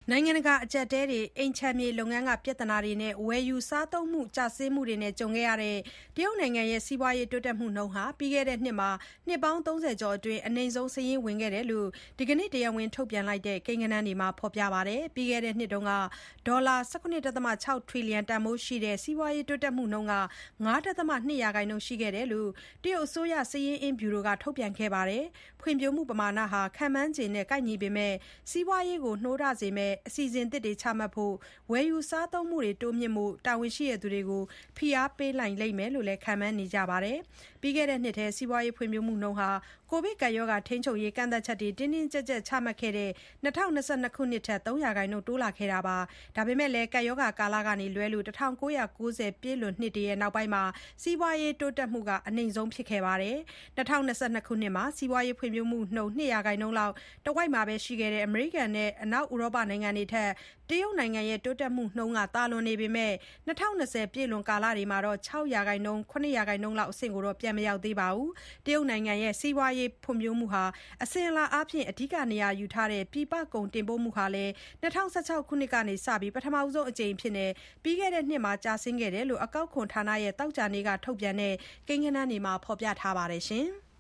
နိုင်ငံတကာအကျပ်အတည်းတွေအိမ်ခြံမြေလုပ်ငန်းကပြဿနာတွေနဲ့ဝယ်ယူစားသုံးမှုကျဆင်းမှုတွေနဲ့ကြုံခဲ့ရတဲ့တရုတ်နိုင်ငံရဲ့စီးပွားရေးတိုးတက်မှုနှုန်းဟာပြီးခဲ့တဲ့နှစ်မှာနှစ်ပေါင်း30ကျော်အတွင်းအနိမ့်ဆုံးစာရင်းဝင်ခဲ့တယ်လို့ဒီကနေ့တရားဝင်ထုတ်ပြန်လိုက်တဲ့ကိန်းဂဏန်းတွေမှာဖော်ပြပါတယ်။ပြီးခဲ့တဲ့နှစ်ကဒေါ်လာ 17.6 ထရီလီယံတန်ဖိုးရှိတဲ့စီးပွားရေးတိုးတက်မှုနှုန်းက 5.2% ရှိခဲ့တယ်လို့တရုတ်အစိုးရစာရင်းအင်းဗျူရိုကထုတ်ပြန်ခဲ့ပါတယ်။ဖွံ့ဖြိုးမှုပမာဏဟာခန့်မှန်းခြေနဲ့ကိုက်ညီပေမဲ့စီးပွားရေးကိုနှိုးထစေမဲ့အစီအစဉ်သစ်တွေချမှတ်ဖို့ဝယ်ယူစားသုံးမှုတွေတိုးမြှင့်ဖို့တာဝန်ရှိသူတွေကိုဖိအားပေးနိုင်လိမ့်မယ်လို့လည်းခန့်မှန်းနေကြပါတယ်။ပြီးခဲ့တဲ့နှစ်ထဲစီးပွားရေးဖွံ့ဖြိုးမှုနှုန်းဟာကိုဗစ်ကပ်ရောဂါထိန်းချုပ်ရေးကန့်သတ်ချက်တွေတင်းတင်းကျပ်ကျပ်ချမှတ်ခဲ့တဲ့2022ခုနှစ်ထက် 3% တိုးလာခဲ့တာပါ။ဒါပေမဲ့လည်းကပ်ရောဂါကာလကနေလွဲလို့1990ပြည့်လွန်နှစ်တွေရဲ့နောက်ပိုင်းမှာစီးပွားရေးတိုးတက်မှုကအနိမ့်ဆုံးဖြစ်ခဲ့ပါတယ်။2022ခုနှစ်မှာစီးပွားရေးဖွံ့ဖြိုးမှုနှုန်း 2% လောက်တဝိုက်မှာပဲရှိခဲ့တဲ့အမေရိကန်နဲ့အနောက်ဥရောပနိုင်ငံတွေထက်တရုတ်နိုင်ငံရဲ့တိုးတက်မှုနှုန်းကသာလွန်နေပေမဲ့2020ပြည့်လွန်ကာလတွေမှာ6% 7% လောက်အဆင့်ကိုတော့ပြန်မရောက်သေးပါဘူး။တရုတ်နိုင်ငံရဲ့စီးပွားရေးဖွံ့ဖြိုးမှုဟာအစဉ်အလာအားဖြင့်အဓိကနေရာယူထားတဲ့ပြည်ပကုန်တင်ပို့မှုဟာလည်း2016ခုနှစ်ကနေစပြီးပထမဆုံးအကြိမ်အဖြစ်ပြီးခဲ့တဲ့နှစ်မှာကျဆင်းခဲ့တယ်လို့အကောက်ခွန်ဌာနရဲ့သောကြာနေ့ကထုတ်ပြန်တဲ့ကိန်းဂဏန်းတွေမှာဖော်ပြထားပါတယ်။